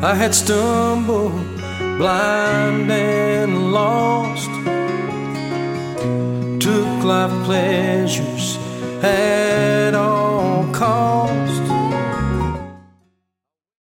I had stumbled blind and lost, took life pleasures at all costs.